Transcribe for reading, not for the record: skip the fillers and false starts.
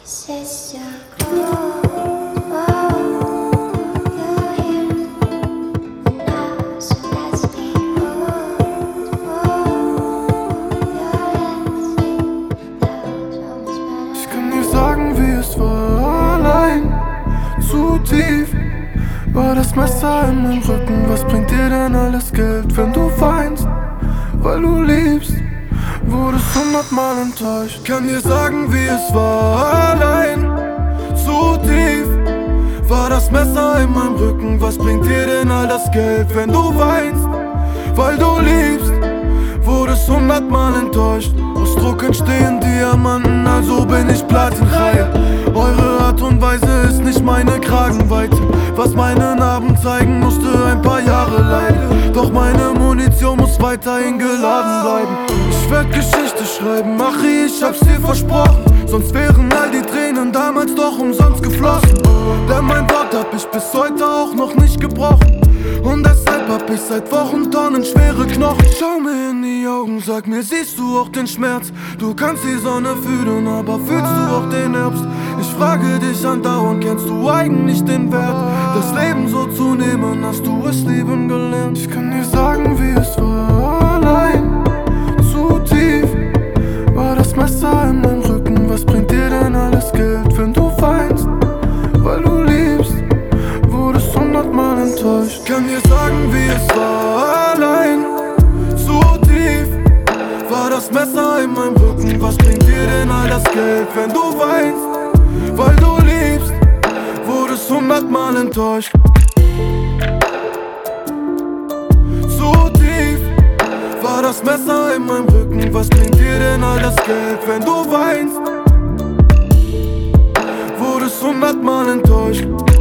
Ich kann dir sagen, wie es war, allein, zu tief war das Messer in meinem Rücken. Was bringt dir denn alles Geld, wenn du weinst, weil du liebst? Wurdest 100-mal enttäuscht. Ich kann dir sagen, wie es war, allein, zu tief war das Messer in meinem Rücken. Was bringt dir denn all das Geld, wenn du weinst, weil du liebst? Wurdest 100-mal enttäuscht. Aus Druck entstehen Diamanten, also bin ich Platinreihe. Eure Art und Weise ist nicht meine Kragenweite. Was meine Narben zeigen, musste ein paar Jahre leiden. Doch meine Munition muss weiterhin geladen bleiben. Ich werd Geschichte schreiben, Machi, ich hab's dir versprochen. Sonst wären all die Tränen damals doch umsonst geflossen. Denn mein Wort hab ich bis heute auch noch nicht gebrochen. Und deshalb hab ich seit Wochen tonnenschwere Knochen. Schau mir in die Augen, sag mir, siehst du auch den Schmerz? Du kannst die Sonne fühlen, aber fühlst du auch den Herbst? Ich frage dich andauernd, kennst du eigentlich den Wert? Das Leben so zu nehmen, hast du es lieben gelernt? Ich kann dir sagen, wie es war, allein, zu tief war das Messer in meinem Rücken. Was bringt dir denn alles Geld, wenn du weinst, weil du liebst? Wurdest 100-mal enttäuscht. Ich kann dir sagen, wie es war, allein, zu tief war das Messer in meinem Rücken. Was bringt dir denn all das Geld, wenn du weinst, weil du liebst? Wurdest 100-mal enttäuscht. Zu tief war das Messer in meinem Rücken. Was bringt dir denn all das Geld, wenn du weinst? Wurdest 100-mal enttäuscht.